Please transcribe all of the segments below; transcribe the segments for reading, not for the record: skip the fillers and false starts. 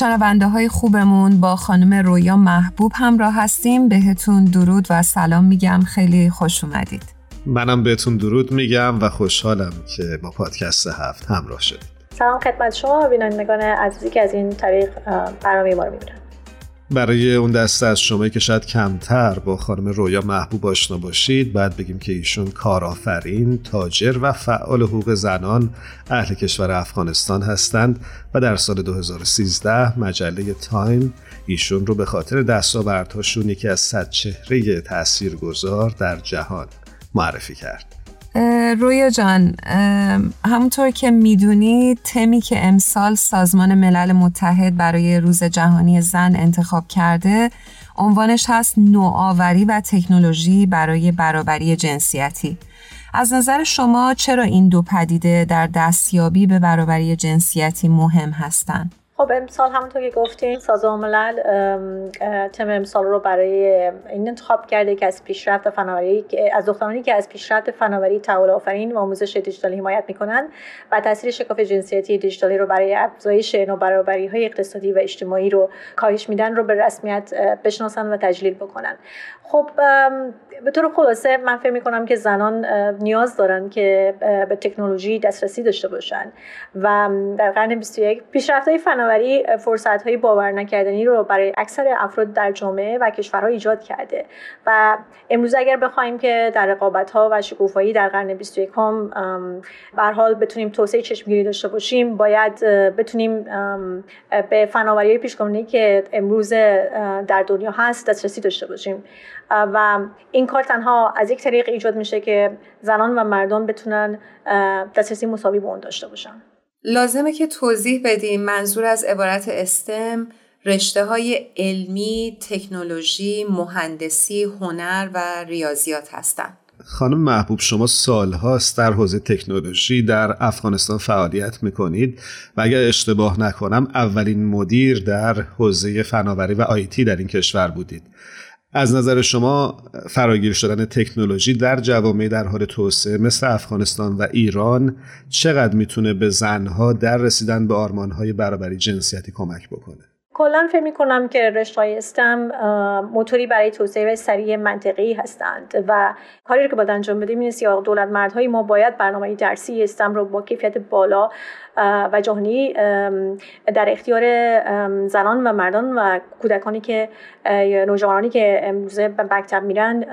شنونده های خوبمون، با خانم رویا محبوب همراه هستیم. بهتون درود و سلام میگم، خیلی خوش اومدید. منم بهتون درود میگم و خوشحالم که با پادکست 7 همراه شدید. سلام خدمت شما بینندگان عزیزی که از این طریق برنامه ما رو میبینن. برای اون دسته از شما که شاید کمتر با خانم رویا محبوب آشنا باشید، باید بگیم که ایشون کارآفرین، تاجر و فعال حقوق زنان اهل کشور افغانستان هستند و در سال 2013 مجله تایم ایشون رو به خاطر دستاوردهاشون یکی از 100 چهره تاثیرگذار در جهان معرفی کرد. رویا جان، همونطور که میدونید تمی که امسال سازمان ملل متحد برای روز جهانی زن انتخاب کرده عنوانش هست نوآوری و تکنولوژی برای برابری جنسیتی. از نظر شما چرا این دو پدیده در دستیابی به برابری جنسیتی مهم هستند؟ خب امسال همونطور که گفتیم سازمان ملل تم امسال رو برای این انتخاب کرده که از پیشرفت فناوری، از دخترانی که از پیشرفت فناوری، تحول آفرین و آموزش دیجیتالی حمایت میکنن و تاثیر شکاف جنسیتی دیجیتالی رو برای افزایش نابرابری‌های اقتصادی و اجتماعی رو کاهش میدن رو به رسمیت بشناسن و تجلیل بکنن. خب به طور خلاصه من فکر میکنم که زنان نیاز دارن که به تکنولوژی دسترسی داشته باشن و در قرن 21 پیشرفت‌های فناوری فرصت‌های باور نکردنی رو برای اکثر افراد در جامعه و کشورها ایجاد کرده و امروز اگر بخوایم که در رقابت‌ها و شکوفایی در قرن 21 به هر حال بتونیم توسعه چشمگیری داشته باشیم، باید بتونیم به فناوری‌های پیشگامی که امروز در دنیا هست دسترسی داشته باشیم و این کار تنها از یک طریق ایجاد میشه که زنان و مردان بتونن دسترسی مساوی به اون داشته باشن. لازمه که توضیح بدیم منظور از عبارت استم رشته‌های علمی، تکنولوژی، مهندسی، هنر و ریاضیات هستند. خانم محبوب، شما سالهاست در حوزه تکنولوژی در افغانستان فعالیت میکنید و اگر اشتباه نکنم اولین مدیر در حوزه فناوری و آیتی در این کشور بودید. از نظر شما فراگیر شدن تکنولوژی در جوامع در حال توسعه مثل افغانستان و ایران چقدر میتونه به زنها در رسیدن به آرمانهای برابری جنسیتی کمک بکنه؟ کلاً فکر می‌کنم که رشته‌های استم موتوری برای توسعه سریع منطقی هستند و کاری که باید انجام بدیم این است که دولتمردهای ما باید برنامه درسی استم رو با کیفیت بالا و جهانی در اختیار زنان و مردان و کودکانی که نوجوانانی که امروزه به مکتب میرن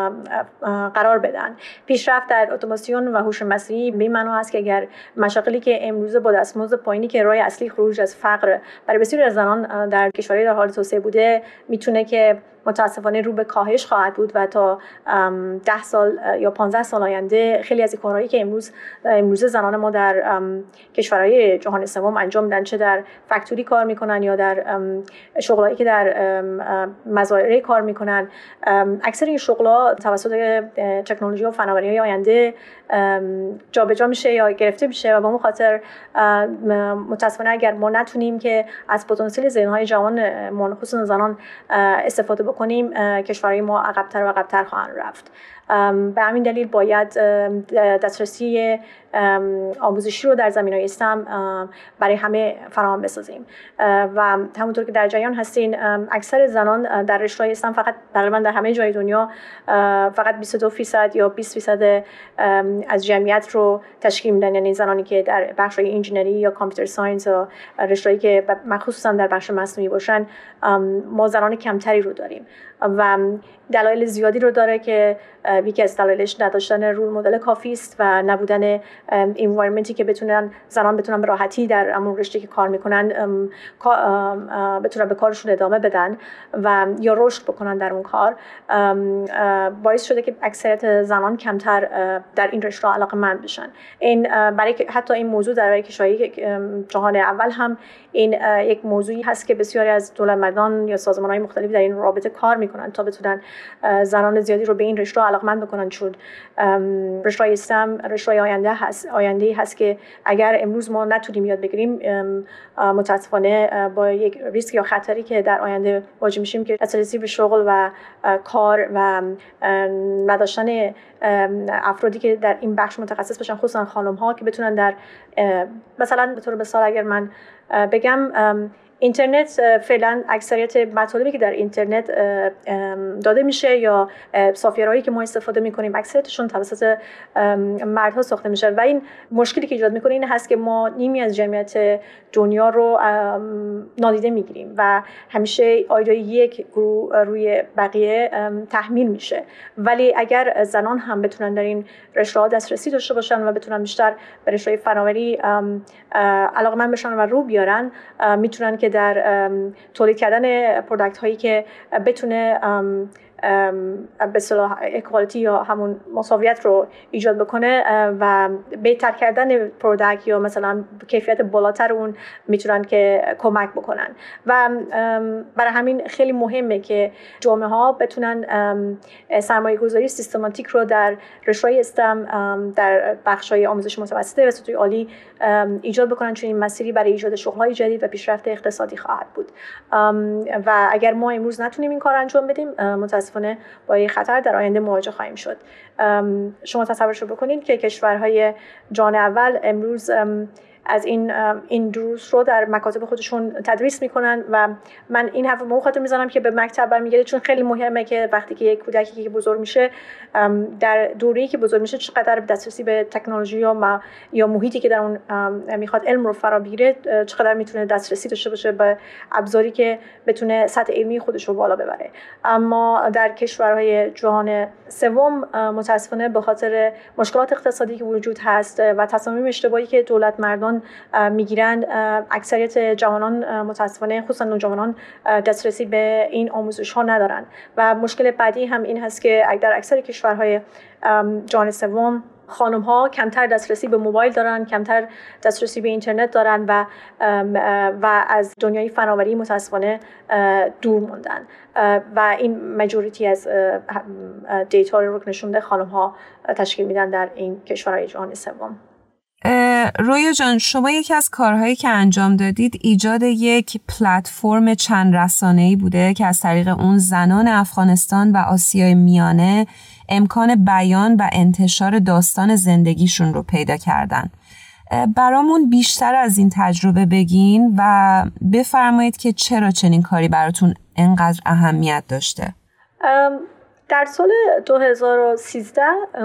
قرار بدن. پیشرفت در اتوماسیون و هوش مصنوعی به معنا است که اگر مشاغلی که امروزه با دستمزد پایینی که راه اصلی خروج از فقر برای بسیاری از زنان در کشورهای در حال توسعه بوده میتونه که متاسفانه رو به کاهش خواهد بود و تا 10 سال یا 15 سال آینده خیلی از کارهایی که امروز زنان ما در کشورهای جهان سوم انجام میدن، چه در فکتوری کار میکنن یا در شغلایی که در مزارع کار میکنن، اکثر این شغل‌ها توسط تکنولوژی و فناوری‌های آینده جابجا میشه یا گرفته میشه و به اون خاطر متاسفانه اگر ما نتونیم که از پتانسیل ذهن‌های جوان خصوصا زنان استفاده بکنیم، کشورهای ما عقب‌تر و عقب‌تر خواهند رفت. به همین دلیل باید دسترسی آموزشی رو در زمینه‌های استم برای همه فراهم بسازیم و همونطور که در جریان هستین اکثر زنان در رشته‌های استم فقط تقریبا در همه جای دنیا فقط 22% یا 20% از جمعیت رو تشکیل میدن، یعنی زنانی که در بخش‌های انجینری یا کامپیوتر ساینس یا رشته‌ای که مخصوصا در بخش مصنوعی باشن ما زنان کمتری رو داریم و دلایل زیادی رو داره که یکی از دلایلش نداشتن رول مدل کافی است و نبودن انوایرمنتی که زنان بتونن به راحتی در همون رشته که کار میکنن بتونن به کارشون ادامه بدن و یا رشد بکنن در اون کار، باعث شده که اکثریت زنان کمتر در این رشته علاقه‌مند بشن. این برای حتی این موضوع در کشورهای جهان اول هم این یک موضوعی هست که بسیاری از دولتمردان یا سازمان‌های مختلفی در این رابطه کار میکنن تا بتونن زنان زیادی رو به این رشته علاقمند بکنن، چون رشته استم رشته آینده هست که اگر امروز ما نتونیم یاد بگیریم متاسفانه با یک ریسک یا خطری که در آینده مواجه میشیم که دسترسی به شغل و کار و نداشتن افرادی که در این بخش متخصص باشن، خصوصا خانم ها که بتونن در مثلا به طور مثال اگر من بگم اینترنت فعلا اکثریت مطالبی که در اینترنت داده میشه یا سافیرهایی که ما استفاده میکنیم اکثریتشون توسط مردها ساخته میشه و این مشکلی که ایجاد میکنه این هست که ما نیمی از جمعیت دنیا رو نادیده میگیریم و همیشه آیدای یک گروه روی بقیه تحمیل میشه. ولی اگر زنان هم بتونن در این رشته‌ها دسترسی داشته باشن و بتونن بیشتر به رشته فناوری علاقه‌مند بشن و رو بیارن، میتونن که در تولید کردن پروداکت هایی که بتونه به اصطلاح اکوالیتی یا همون مساویت رو ایجاد بکنه و بهتر کردن پروداکت یا مثلا کیفیت بالاتر اون میتونن که کمک بکنن. و برای همین خیلی مهمه که جامعه ها بتونن سرمایه گذاری سیستماتیک رو در رشته‌های استم در بخش‌های آموزش متوسطه و سطوح عالی ایجاد بکنن، چون این مسیری برای ایجاد شغل‌های جدید و پیشرفت اقتصادی خواهد بود. و اگر ما امروز نتونیم این کار انجام بدیم، متاسفانه با این خطر در آینده مواجه خواهیم شد. شما تصورش رو بکنید که کشورهای جهان اول امروز از این دروس رو در مکاتب خودشون تدریس میکنن و من این حرف رو خاطر میزنم که به مکتب برمیگرده، چون خیلی مهمه که وقتی که یک کودکی که بزرگ میشه در دوره‌ای که بزرگ میشه چقدر دسترسی به تکنولوژی یا محیطی که در اون میخواد علم رو فرا بگیره چقدر میتونه دسترسی داشته باشه به ابزاری که بتونه سطح علمی خودش رو بالا ببره. اما در کشورهای جهان سوم متاسفانه به خاطر مشکلات اقتصادی که وجود هست و تصامیم اشتباهی که دولت مردان میگیرن، اکثریت جوانان متاسفانه خصوصا نوجوانان دسترسی به این آموزش ها ندارن و مشکل بعدی هم این هست که در اکثر کشورهای جهان سوم خانم ها کمتر دسترسی به موبایل دارن، کمتر دسترسی به اینترنت دارن و از دنیای فناوری متاسفانه دور موندن و این مجوریتی از دیتا رو نشون میده خانم ها تشکیل میدن در این کشورهای جهان سوم. رویا جان، شما یکی از کارهایی که انجام دادید ایجاد یک پلتفرم چند رسانه‌ای بوده که از طریق اون زنان افغانستان و آسیای میانه امکان بیان و انتشار داستان زندگیشون رو پیدا کردن. برامون بیشتر از این تجربه بگین و بفرمایید که چرا چنین کاری براتون انقدر اهمیت داشته. در سال 2013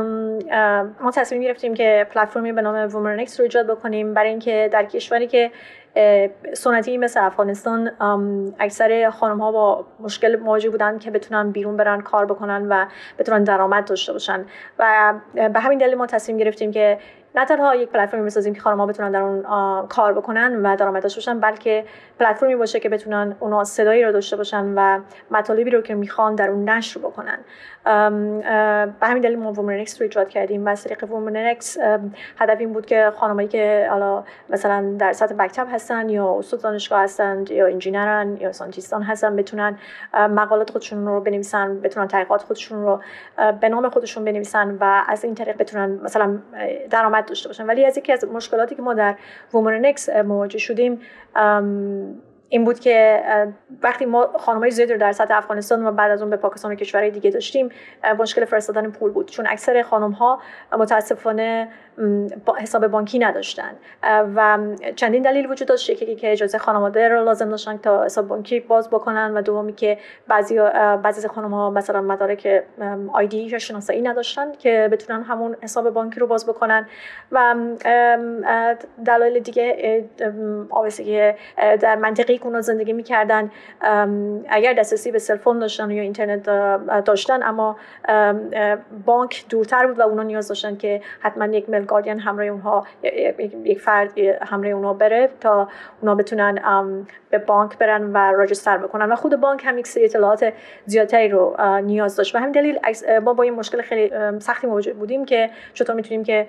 ما تصمیم گرفتیم که پلتفرمی به نام وومرنکس رو ایجاد بکنیم، برای اینکه در کشوری که سنتی مثل افغانستان اکثر خانم‌ها با مشکل مواجه بودن که بتونن بیرون برن کار بکنن و بتونن درآمد داشته باشن و به همین دلیل ما تصمیم گرفتیم که نه تنها یک پلتفرمی بسازیم که خانم‌ها بتونن در اون کار بکنن و درآمد داشته باشن، بلکه پلتفرمی باشه که بتونن اونا صدایی رو داشته باشن و مطالبی رو که میخوان در اون نشر بکنن. به همین دلیل ما وومرنکس رو ایجاد کردیم و از طریق وومرنکس هدف این بود که خانمایی که حالا مثلا در سطح مکتب هستن یا استاد دانشگاه هستن یا انجینرن یا ساینتیستان هستن بتونن مقالات خودشون رو بنویسن، بتونن تحقیقات خودشون رو به نام خودشون بنویسن و از این طریق بتونن مثلا درآمد داشته باشن. ولی از یکی از مشکلاتی که ما در وومرنکس مواجه شدیم این بود که وقتی ما خانم‌های زیادی رو در سطح افغانستان و بعد از اون به پاکستان و کشورهای دیگه داشتیم، مشکل فرستادن پول بود، چون اکثر خانم‌ها متاسفانه حساب بانکی نداشتن و چندین دلیل وجود داشت. یکی که اجازه خانواده رو لازم داشتن تا حساب بانکی باز بکنن و دومی که بعضی از خانم‌ها مثلا مدارک آیدی یا شناسایی نداشتن که بتونن همون حساب بانکی رو باز بکنن و دلایل دیگه که در منطقه‌ای که اونا زندگی می‌کردن اگر دسترسی به سلفون داشتن یا اینترنت داشتن اما بانک دورتر بود و اونا نیاز داشتن که حتما یک مل گاردین همراه اونها، یک فرد همراه اونها بره تا اونا بتونن به بانک برن و راجستر بکنن و خود بانک هم یک سری اطلاعات زیادتری رو نیاز داشت و همین دلیل ما با این مشکل خیلی سختی مواجه بودیم که چطور میتونیم که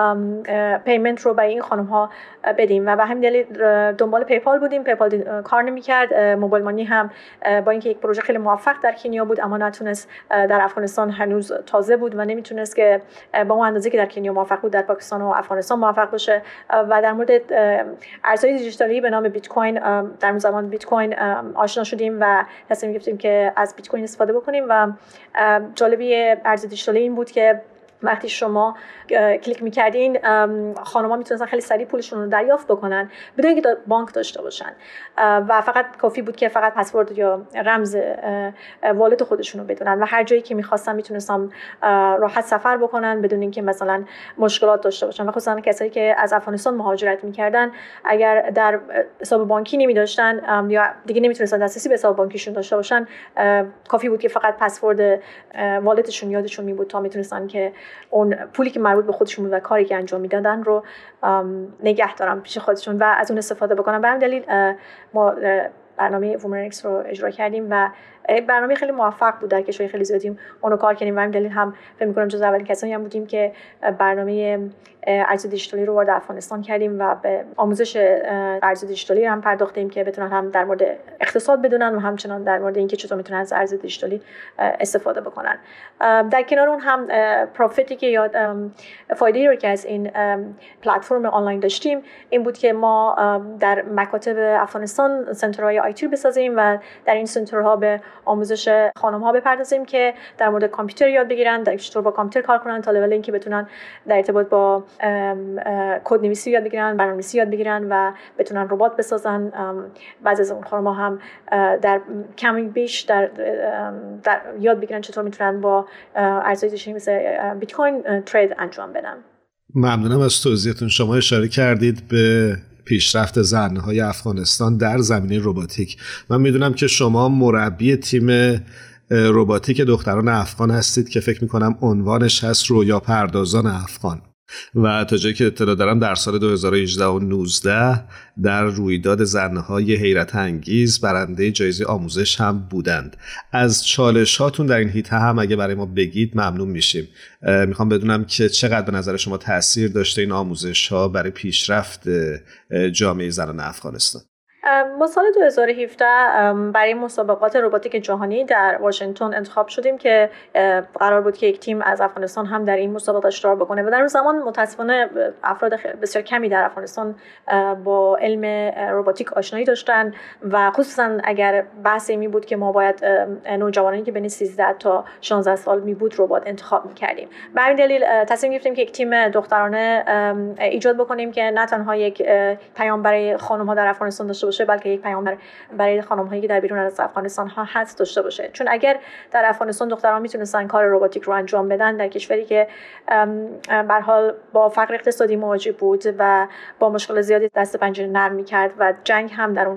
پیمنت رو برای این خانم ها بدیم و به همین دلیل دنبال پیپال بودیم. پیپال کار نمی‌کرد. موبایل مانی هم با اینکه یک پروژه خیلی موفق در کنیا بود اما نتونست، در افغانستان هنوز تازه بود و نمیتونست که با اون اندازه که در کنیا موفق بود در پاکستان و افغانستان موفق باشه و در مورد ارزهای دیجیتالی به نام بیت کوین در زمان بیت کوین آشنا شدیم و تصمیم گرفتیم که از بیت کوین استفاده بکنیم و جالبی ارز دیجیتالی این بود که وقتی شما کلیک می‌کردین خانم‌ها میتونستن خیلی سریع پولشون رو دریافت بکنن بدون اینکه بانک داشته باشن و فقط کافی بود که فقط پسورد یا رمز والت خودشون رو بدونن و هر جایی که می‌خواستن میتونستن راحت سفر بکنن بدون اینکه مثلا مشکلات داشته باشن. و خصوصا کسایی که از افغانستان مهاجرت می‌کردن اگر در حساب بانکی نمی‌داشتن یا دیگه نمیتونستن دسترسی به حساب بانکیشون داشته باشن، کافی بود که فقط پسورد والتشون یادشون می بود تا میتونستن که اون پولی که مربوط به خودشون بود و کاری که انجام میدادن رو نگه دارن پیش خودشون و از اون استفاده بکنن. به همین دلیل ما برنامه وومرنکس رو اجرا کردیم و برنامه خیلی موفق بود. در کشورهای خیلی زیادی اونو کار کردیم و همین دلیل هم فکر می‌کنم جز اولین کسانی هم بودیم که برنامه ارز دیجیتالی رو وارد افغانستان کردیم و به آموزش ارز دیجیتالی هم پرداختیم که بتونن هم در مورد اقتصاد بدونن و همچنان در مورد اینکه چطور میتونن از ارز دیجیتالی استفاده بکنن. در کنار اون هم پروفیتی که یا فایده‌ای رو که از این پلتفرم آنلاین داشتیم این بود که ما در مکاتب افغانستان سنترهای آیتی رو بسازیم و در این سنترها به آموزش خانم‌ها بپردازیم که در مورد کامپیوتر یاد بگیرن، در چطور با کامپیوتر کار کنن تا لول اینکه بتونن در ارتباط با کدنویسی یاد بگیرن، برنامه‌نویسی یاد بگیرن و بتونن ربات بسازن. بعضی از اون خانم‌ها هم در کمی بیش در یاد بگیرن چطور میتونن با ارزهای دیجیتالی مثل بیت کوین ترید انجام بدن. ممنونم از توضیحتون. شما اشاره کردید به پیشرفت زن‌های افغانستان در زمینه رباتیک. من میدونم که شما مربی تیم رباتیک دختران افغان هستید که فکر میکنم عنوانش هست رویا پردازان افغان و تا جایی که اطلاع دارم در سال 2018 و 2019 در رویداد زن‌های حیرت انگیز برنده جایزه آموزش هم بودند. از چالشاتون در این حیطه هم اگه برای ما بگید ممنون میشیم. میخوام بدونم که چقدر به نظر شما تأثیر داشته این آموزش‌ها برای پیشرفت جامعه زنان افغانستان. ما سال 2017 برای مسابقات رباتیک جهانی در واشنگتن انتخاب شدیم که قرار بود که یک تیم از افغانستان هم در این مسابقات اشتراک بکنه و در اون زمان متاسفانه افراد بسیار کمی در افغانستان با علم رباتیک آشنایی داشتن و خصوصا اگر بحثی می بود که ما باید نوجوانانی که بین 13 تا 16 سال می بود ربات انتخاب می‌کردیم. به همین دلیل تصمیم گرفتیم که یک تیم دخترانه ایجاد بکنیم که نه تنها یک پیام برای خانم‌ها در افغانستان داشته باشه بلکه یک پیام برای خانم‌هایی که در بیرون از افغانستان ها هست داشته باشه. چون اگر در افغانستان دختران میتونستن کار رباتیک رو انجام بدن در کشوری که به هر حال با فقر اقتصادی مواجه بود و با مشکل زیادی دست پنجه نرم می‌کرد و جنگ هم در اون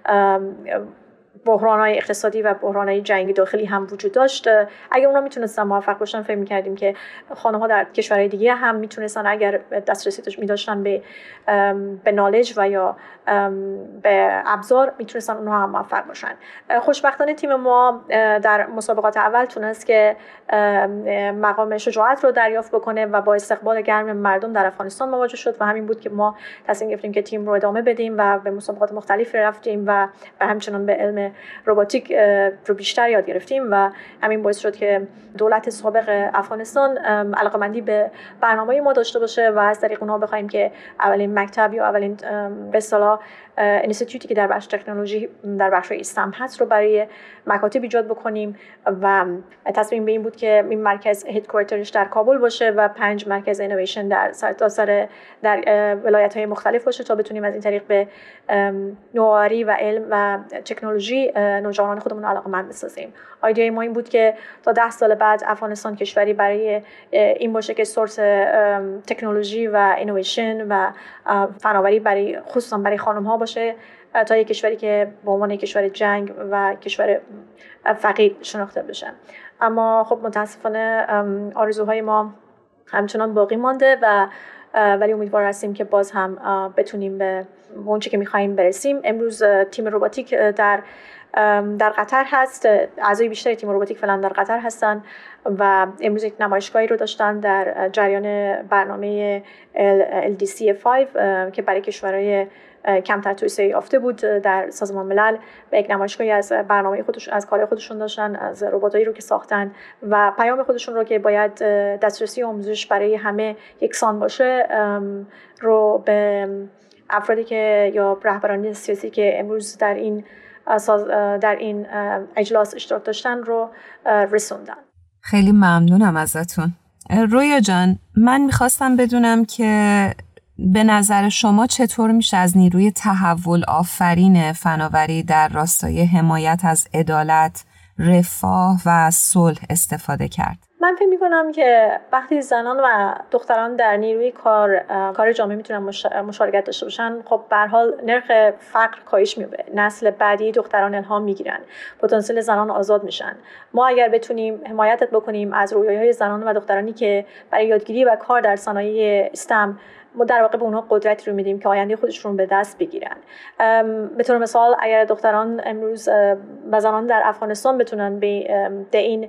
بحران‌های اقتصادی و بحران‌های جنگی داخلی هم وجود داشت، اگر اونا میتونستن موفق باشن فکر می‌کردیم که خانم‌ها در کشورهای دیگه هم میتونستن اگر دسترسی می‌داشتن به نالج و یا به ابزار میتونستن اونها هم موفق باشن. خوشبختانه تیم ما در مسابقات اول تونست که مقام شجاعت رو دریافت بکنه و با استقبال گرم مردم در افغانستان مواجه شد و همین بود که ما تصمیم گرفتیم که تیم رو ادامه بدیم و به مسابقات مختلفی رفتیم و همچنان به علم رباتیک رو بیشتر یاد گرفتیم و همین باعث شد که دولت سابق افغانستان علاقه‌مندی به برنامه ما داشته باشه و از طریق اونها بخوایم که اولین مکتب یا اولین به اصطلاح اینستیتوتی که در بخش تکنولوژی در بخش استم هست رو برای مکاتب ایجاد بکنیم و تصمیم به این بود که این مرکز هدکوارترش در کابل باشه و 5 مرکز اینویشن در سرتاسر در ولایت‌های مختلف باشه تا بتونیم از این طریق به نوآوری و علم و تکنولوژی نوجوانان خودمون رو علاقه‌مند بسازیم. ایده ما این بود که تا 10 سال بعد افغانستان کشوری برای این باشه که سورس تکنولوژی و اینویشن و فناوری برای خصوصا برای خانم‌ها باشه تا یک کشوری که به عنوان کشور جنگ و کشور فقیر شناخته بشه. اما خب متاسفانه آرزوهای ما همچنان باقی مانده و ولی امیدوار هستیم که باز هم بتونیم به اون چیزی که می‌خوایم برسیم. امروز تیم رباتیک در قطر هست. اعضای بیشتری تیم رباتیک فعلا در قطر هستن و امروز یک نمایشگاهی رو داشتن در جریان برنامه LDC5 که برای کشورهای کمتر توسعه یافته بود در سازمان ملل به یک نمایشگاهی از برنامه خودشون از کار خودشون داشتن، از رباتایی رو که ساختن و پیام خودشون رو که باید دسترسی آموزش برای همه یکسان باشه رو به افرادی که یا رهبران سیاسی که امروز در این اجلاس اشتراک داشتن رو رسوندن. خیلی ممنونم ازتون. رویا جان، من میخواستم بدونم که به نظر شما چطور میشه از نیروی تحول آفرین فناوری در راستای حمایت از عدالت، رفاه و صلح استفاده کرد؟ من فکر می‌کنم که وقتی زنان و دختران در نیروی کار جامعه میتونن مشارکت داشته باشن، خب به هر حال نرخ فقر کاهش می‌یابه، نسل بعدی دختران الهام میگیرن، پتانسیل زنان آزاد میشن. ما اگر بتونیم حمایت بکنیم از رویاهای زنان و دخترانی که برای یادگیری و کار در صنایع استم، ما در واقع به اونها قدرتی رو میدیم که آینده خودشون به دست بگیرن. به طور مثال اگر دختران امروز و زنان در افغانستان بتونن به این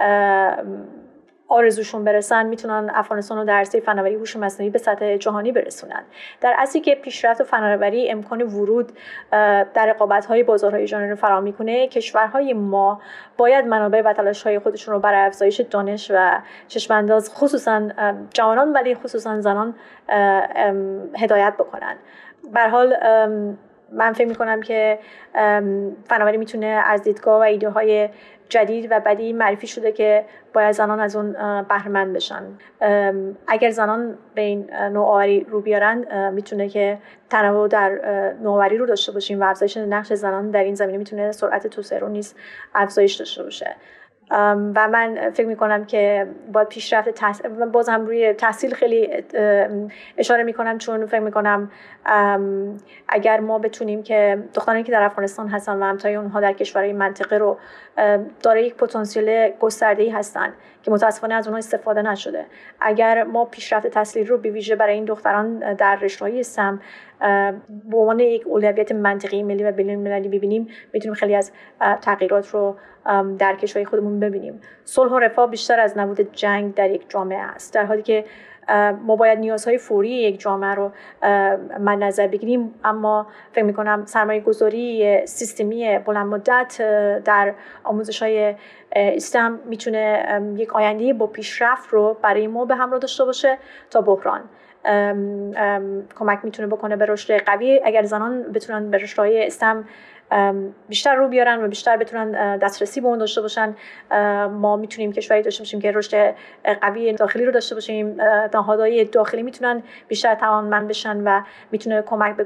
آرزوشون برسن، میتونن افغانستان رو در عرصه فناوری هوش مصنوعی به سطح جهانی برسونن. در اصلی که پیشرفت فناوری امکان ورود در رقابت‌های بازارهای جهانی رو فراهم میکنه، کشورهای ما باید منابع و تلاش‌های خودشون رو برای افزایش دانش و چشم‌انداز خصوصا جوانان ولی خصوصا زنان هدایت بکنن. به هر حال من فکر میکنم که فناوری میتونه از دیدگاه و ایده‌های جدید و بدی معرفی شده که باید زنان از اون بهره‌مند بشن. اگر زنان به این نوآوری رو بیارن، میتونه که تنوع در نوآوری رو داشته باشیم و افزایش نقش زنان در این زمینه میتونه سرعت توسعه رو نیز افزایش داشته باشه. و من فکر میکنم که باید پیشرفت باز هم روی تحصیل خیلی اشاره میکنم، چون فکر میکنم اگر ما بتونیم که دخترانی که در افغانستان هستن و همتای اونها در کشورهای منطقه رو دارای یک پتانسیل گسترده‌ای هستن که متاسفانه از اونها استفاده نشده، اگر ما پیشرفت تحصیلی رو به ویژه برای این دختران در رشته‌های STEM به عنوان یک اولویت منطقی ملی و بین‌المللی ببینیم، میتونیم خیلی از تغییرات رو در کشورهای خودمون ببینیم. صلح و رفاه بیشتر از نبود جنگ در یک جامعه است، در حالی که ما باید نیازهای فوری یک جامعه رو مد نظر بگیریم، اما فکر می‌کنم سرمایه‌گذاری سیستمی بلند مدت در آموزش‌های STEM میتونه یک آینده با پیشرفت رو برای ما به همراه داشته باشه تا بحران. کمک میتونه بکنه به رشد قوی. اگر زنان بتونن به رشدهای STEM بیشتر رو بیارن و بیشتر بتونن دسترسی به اون داشته باشن، ما میتونیم کشوری داشته باشیم که رشد قوی داخلی رو داشته باشیم. نهادهای داخلی میتونن بیشتر توانمند بشن و میتونه کمک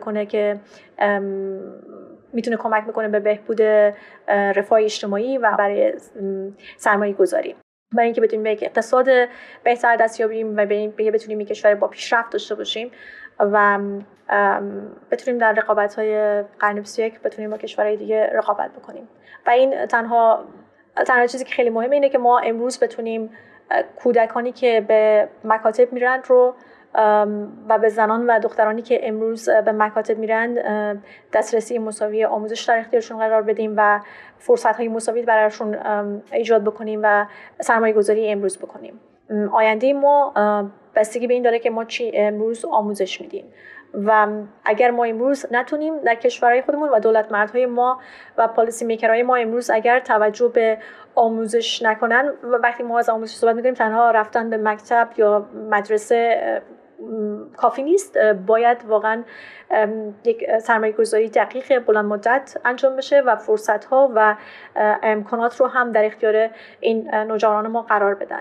بکنه به بهبود رفاه اجتماعی و برای سرمایه گذاری. برای اینکه بتونیم به یک اقتصاد بهتر دست یابیم و بتونیم یک کشور با پیشرفت داشته باشیم و بتونیم در رقابت‌های قرن 21 بتونیم با کشورهای دیگه رقابت بکنیم. و این تنها چیزی که خیلی مهمه اینه که ما امروز بتونیم کودکانی که به مکاتب میرن رو و به زنان و دخترانی که امروز به مکاتب میرن دسترسی مساوی آموزش در اختیارشون قرار بدیم و فرصت‌های مساوی براشون ایجاد بکنیم و سرمایه‌گذاری امروز بکنیم. آینده ما بستگی به این داره که ما چی امروز آموزش میدیم و اگر ما امروز نتونیم در کشورهای خودمون و دولتمردهای ما و پالیسی میکرهای ما امروز اگر توجه به آموزش نکنن و وقتی ما از آموزش صحبت میکنیم تنها رفتن به مکتب یا مدرسه کافی نیست، باید واقعا یک سرمایه‌گذاری دقیق بلند مدت انجام بشه و فرصت‌ها و امکانات رو هم در اختیار این نوجوانان ما قرار بدن،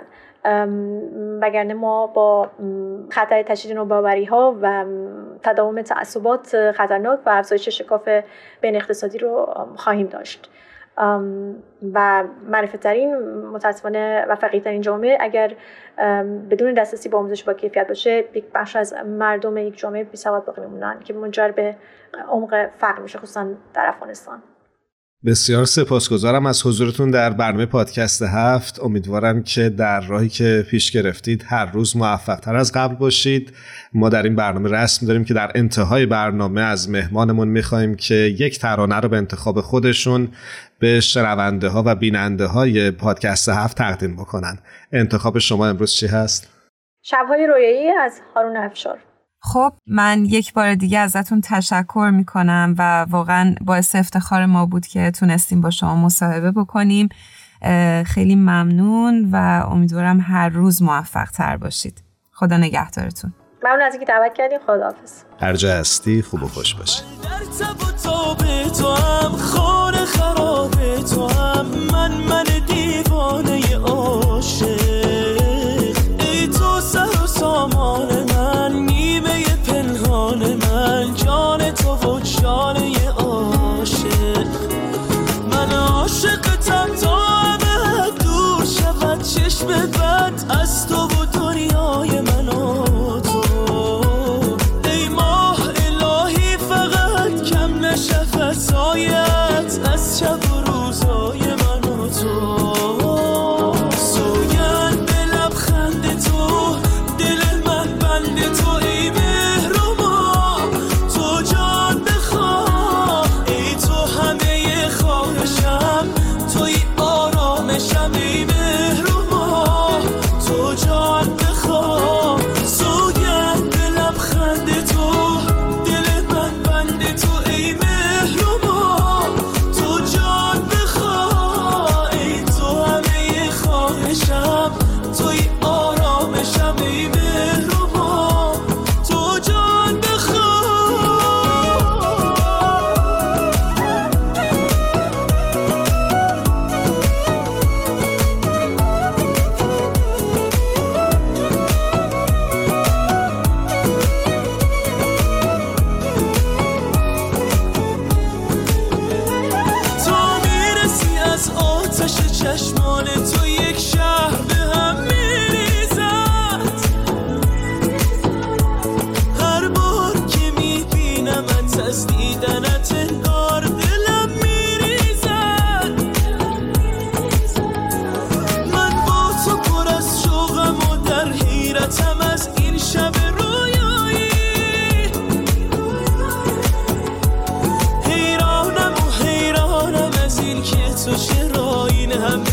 وگرنه ما با خطر تشدید نوباوری‌ها و تداوم تعصبات خطرناک و افزایش شکاف بین اقتصادی رو خواهیم داشت. و معرفت‌ترین متاسفانه و فقیرترین جامعه اگر بدون دسترسی به آموزش با کیفیت باشه، یک بخش از مردم یک جامعه بی‌سواد باقی میمونن که منجر به عمق فقر میشه، خصوصا در افغانستان. بسیار سپاسگزارم از حضورتون در برنامه پادکست 7. امیدوارم که در راهی که پیش گرفتید هر روز موفق‌تر از قبل باشید. ما در این برنامه رسم داریم که در انتهای برنامه از مهمانمون می‌خوایم که یک ترانه رو به انتخاب خودشون به شنونده ها و بیننده های پادکست 7 تقدیم بکنن. انتخاب شما امروز چی هست؟ شب‌های رویایی از هارون افشار. خب من یک بار دیگه ازتون تشکر میکنم و واقعا باعث افتخار ما بود که تونستیم با شما مصاحبه بکنیم. خیلی ممنون و امیدوارم هر روز موفق تر باشید. خدا نگهدارتون. ممنون از اینکه دعوت کردین. خداحافظ. هر جا هستی خوب و خوش باشی. من دیوانه عاشق، ای چشمان تو یک شهر به هم میریزد. هر بار که میبینمت از دیدنت انگار دلم میریزد. من با تو پر از شوقم و در حیرتم از این شب رویایی. حیرانم از این که تو چرا این همه